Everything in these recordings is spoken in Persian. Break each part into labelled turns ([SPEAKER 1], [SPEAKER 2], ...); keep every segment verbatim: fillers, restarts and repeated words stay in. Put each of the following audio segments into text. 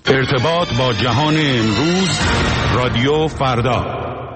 [SPEAKER 1] ارتباط با جهان امروز، رادیو فردا.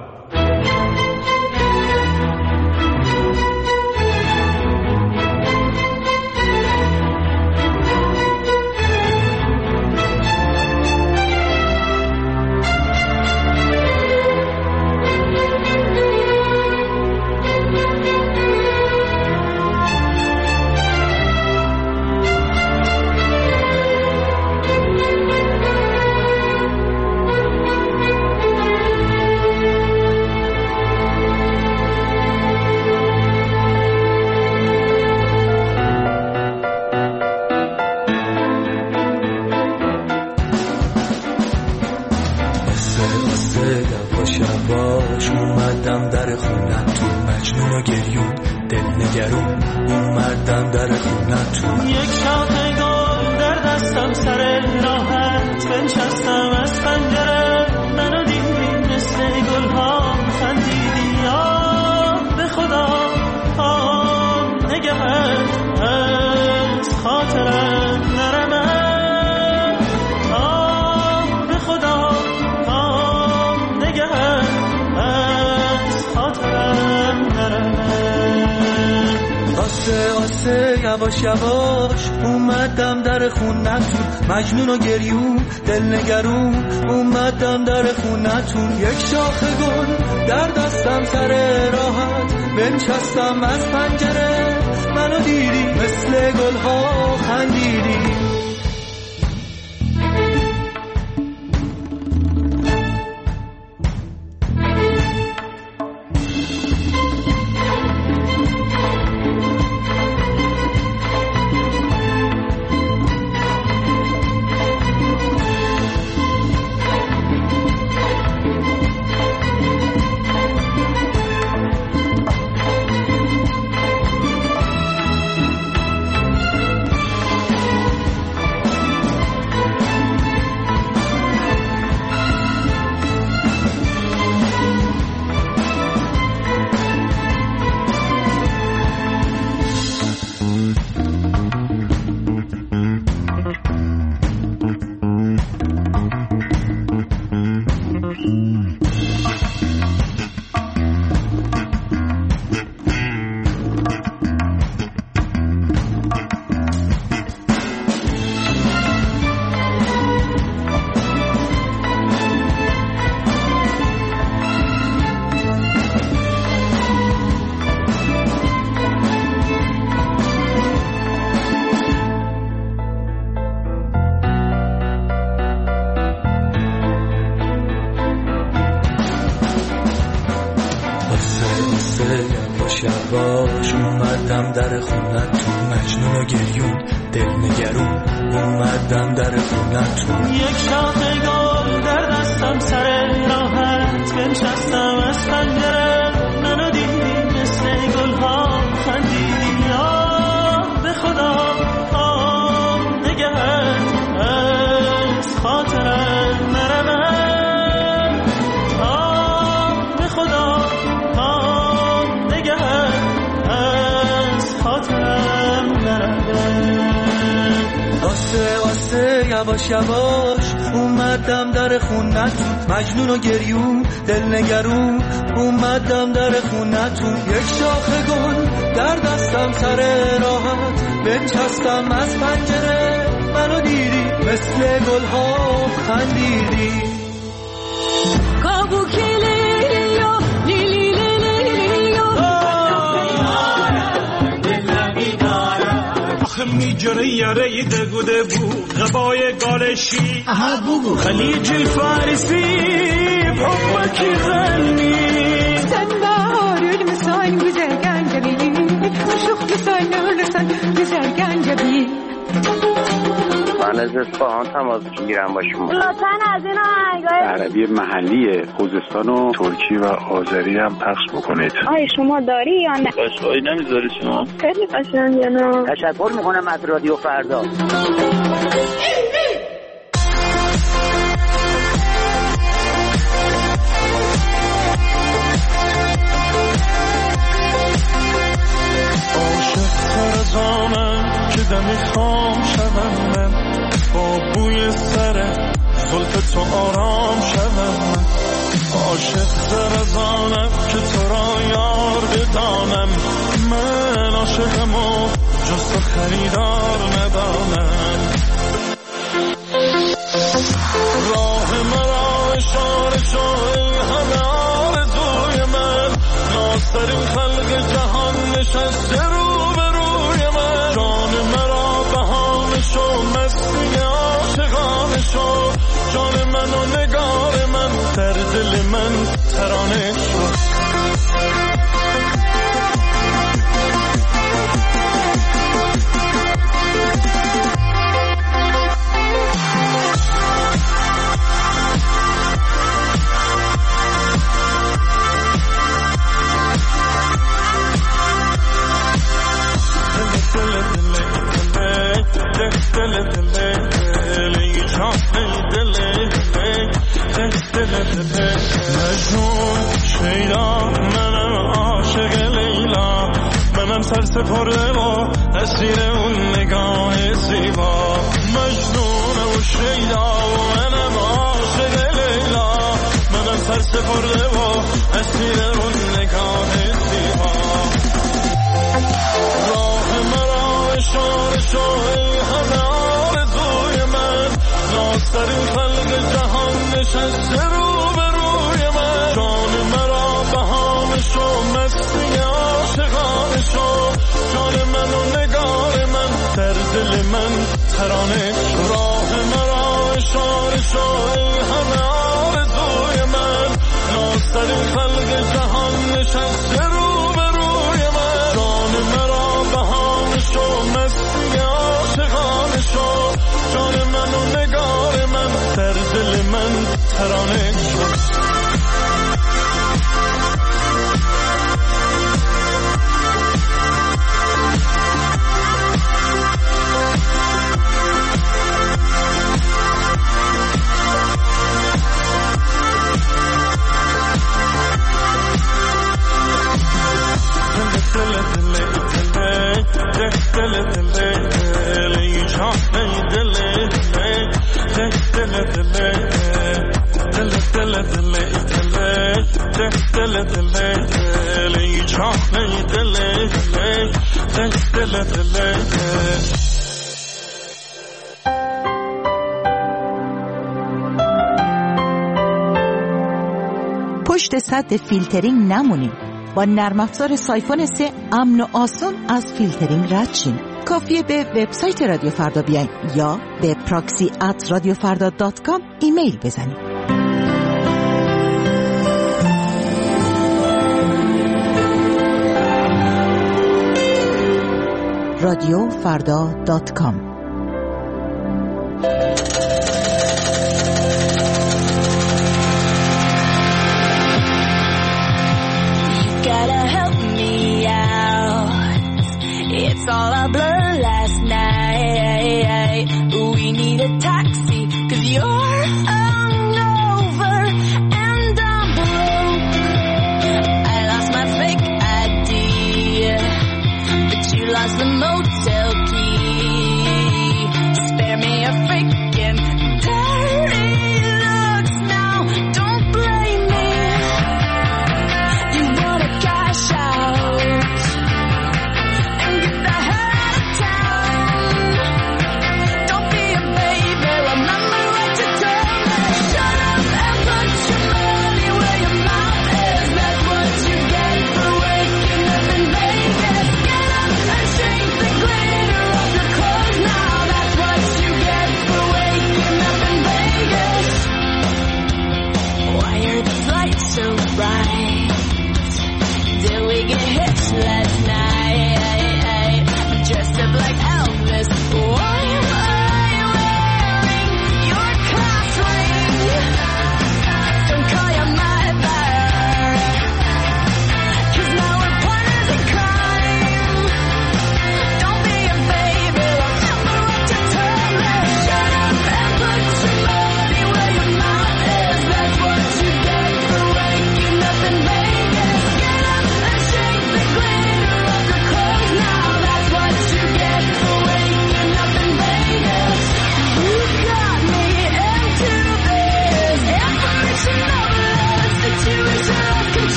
[SPEAKER 2] یواش یواش اومدم در خونتون، مجنون و گریون دل نگرون اومدم در خونتون. یک شاخه گل در دستم سر راحت بنشستم از پنجره، منو دیدی مثل گلها خندیدی.
[SPEAKER 3] یواش اومدم در خونتون، مجنون و گریون دل نگرون اومدم در خونتون.
[SPEAKER 2] یک شاخه گل در دستم سر راحت بنشستم از پنجره، منو دیدی مثل گلها خندیدی. آه به خدا آه نگهت از خاطرم نرمه، آه به خدا آه نگهت از خاطرم نرمه. آسه آسه یواش یواش اومدم در خونتون، مجنون و گریون دل نگرون اومدم در خونتون. یک شاخه گل در دستم سر راحت بنشستم از پنجره، منو دیدی مثل گلها خندیدی.
[SPEAKER 4] کابو کلیلیو لیلی لیلیو
[SPEAKER 2] آخه میجره یاره دگوده بو غبای گالشی خلیج الفارسی بحبك غني
[SPEAKER 4] سنبار المسان وزرقان جبين وشوخ لسان ولسان وزرقان جبين.
[SPEAKER 5] من از اصفهان تماس میگیرم با شما.
[SPEAKER 6] لطفاً از این آهنگای
[SPEAKER 7] عربی محلی خوزستان و ترکی و آذری هم پخش بکنید.
[SPEAKER 6] آیا شما داری یا نه؟
[SPEAKER 5] قشقایی نمیذاری شما؟
[SPEAKER 6] خیلی قشنگه نه؟
[SPEAKER 5] تشکر میکنم از رادیو فردا.
[SPEAKER 2] عاشق تر از آنم که دمی خام شدم من، با بوی سر زلف تو آرام شدم عاشق زرزانم که تو را یار بدانم من عاشقم و جز تو خریدار ندانم راه مرا اشاره شو ای همه آرزوی من ناصرین خلق جهان نشسته رو به روی من جان مرا بهانه شو مستی عاشقانه شو جان من و نگار من در دل من ترانه شو مجنون شیدا منم عاشق لیلا منم سر سپرده و اسیر اون نگاه زیبا مجنون و شیدا منم عاشق لیلا منم سر سپرده و اسیر اون نگاه زیبا راه مرا اشاره شو ای همه آرزوی من ناصرین خلق جهان نشسته رو به روی من جان مرا بهانه شو مستی عاشقانه شو جان من و نگار من در دل من ترانه شو راه مرا اشاره شو ای همه آرزوی من ناصرین خلق جهان نشسته رو به روی من جان مرا بهانه شو مستی عاشقانه شو جان من و نگار من در دل من ترانه شد
[SPEAKER 8] پشت سد فیلترینگ نمونیم. با نرم افزار سایفون سه امن و آسان از فیلترینگ رد شیم. کافیه به وبسایت رادیو فردا بیاین یا به پراکسی ات رادیو فردا دات کام ایمیل بزنید. رادیو فردا دات کام.
[SPEAKER 9] It's all a blur last night. We need a taxi, cause you're hungover and I'm broke. I lost my fake I D, but you lost the motel key.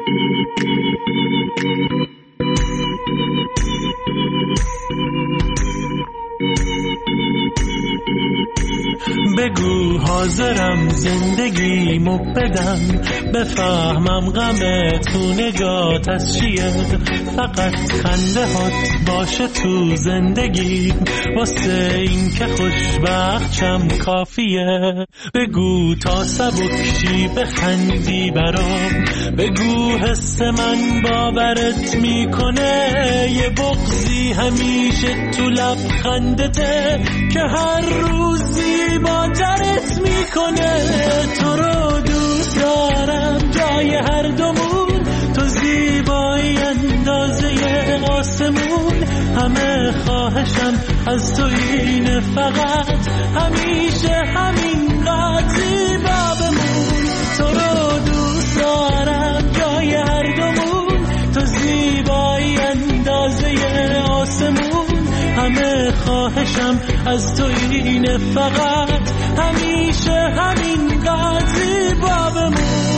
[SPEAKER 2] بگو حاضرم زندگیمو بدم، بفهمم غم تو نگات از چیه، فقط خنده هات باشه تو زندگی، واسه این که خوشبختشم کافیه. بگو تا سبکشی بخندی برام، بگو حس من باورت میکنه، یه بغضی همیشه تو لبخندته که هر روزی با درت میکنه. تو رو دوست دارم جای هر دومون، تو زیبایی اندازه آسمون، همه خواهشم از تو اینه فقط همیشه همین قد زیبا بمون. تو رو دوست دارم جای هر دومون، تو زیبایی اندازه آسمون، همه خواهشم از تو اینه فقط همیشه همین قد زیبا بمون.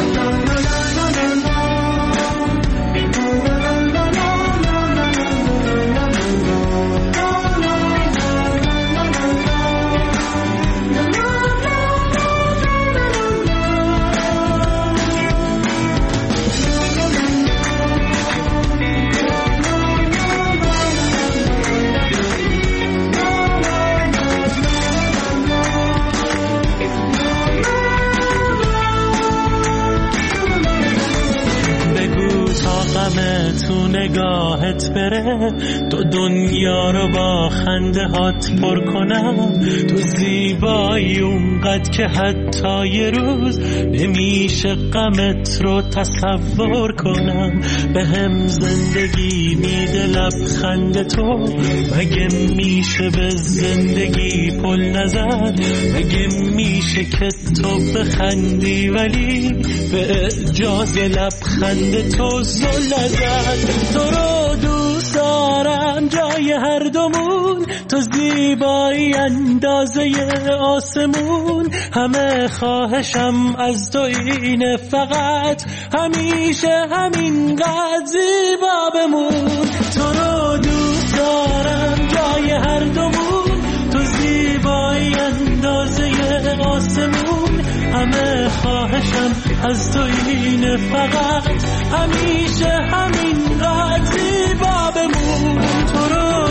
[SPEAKER 2] تو نگاهت بره، تو دنیا رو با خنده هات پر کنم، تو زیبایی اونقدر که حتی یه روز نمیشه غمت رو تصور کنم. به هم زندگی میده لبخند تو، مگه میشه به زندگی پل نزد، مگه میشه که تو بخندی ولی به اعجاز لبخند تو زل نزد. تو رو دوست دارم جای هر دومون، تو زیبایی اندازه آسمون، همه خواهشم از تو اینه فقط همیشه همین قد زیبا بمون. تو رو دوست دارم جای هر دومون، تو زیبایی اندازه آسمون، همه خواهشم از تو اینه فقط همیشه همین قد زیبا بمون. تو رو